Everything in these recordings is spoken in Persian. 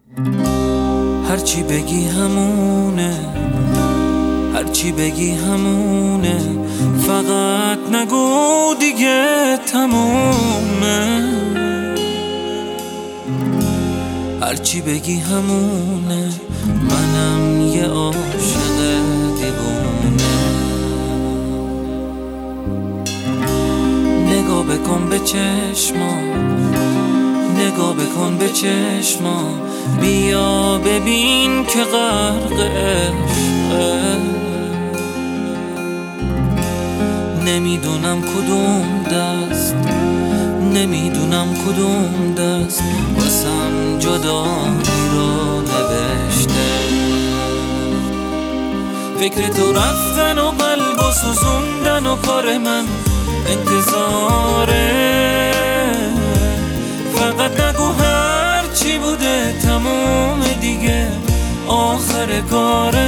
هرچی بگی همونه، هرچی بگی همونه، فقط نگو دیگه تمومه. هرچی بگی همونه، منم یه عاشق دیوونه. نگاه بکن به چشمام، نگاه بکن به چشمام، بیا ببین که غرق عشقه. نمیدونم کدوم دست، نمیدونم کدوم دست واسم جدایی رو نوشته. فکر تو رفتن و قلب و سوزوندن و کار من انتظاره. فقط نگو هر چی بوده تموم دیگه، آخر کاره.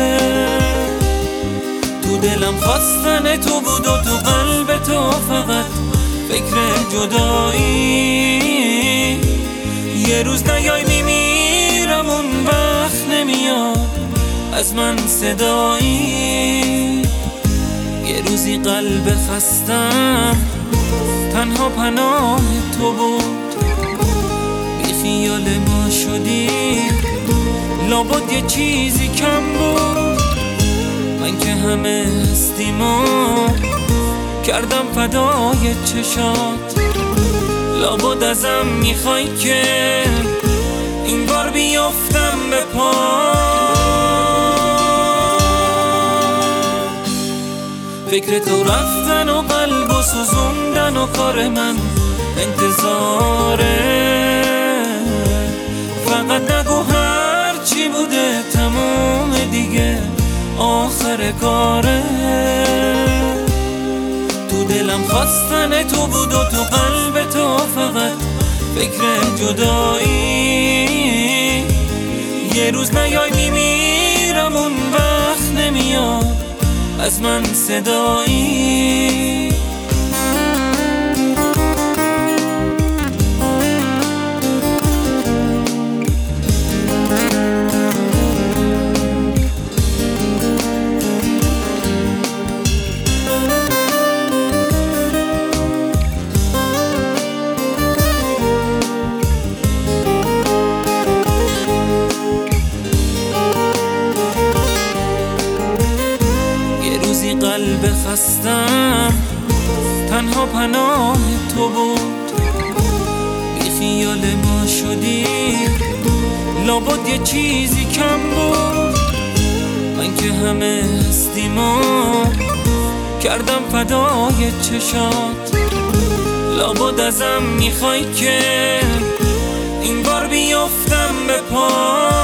تو دلم خواستن تو بود و تو قلب تو فقط فکر جدایی. یه روز نیای میمیرم، اون وقت نمیاد از من صدایی. یه روزی قلب خستم تنها پناه تو بود، بی خیال ما شدی لابد یه چیزی کم بود. من که همه هستیمو کردم فدای چشات، لابد ازم میخوای که این بار بیافتم به پا. فکر تو رفتن و قلب و سوزوندن و کار من انتظاره. فقط نگو هر چی بوده تموم دیگه، آخر کاره. تو دلم خواستن تو بود و تو قلب تو فقط فکر جدایی. یه روز نیای میمیرم، اون وقت نمیاد از من صدایی. قلب خستم تنها پناه تو بود، بی خیال ما شدی لابد یه چیزی کم بود. من که همه هستیمو کردم فدای چشات، لابد ازم میخوای که این بار بیافتم به پا.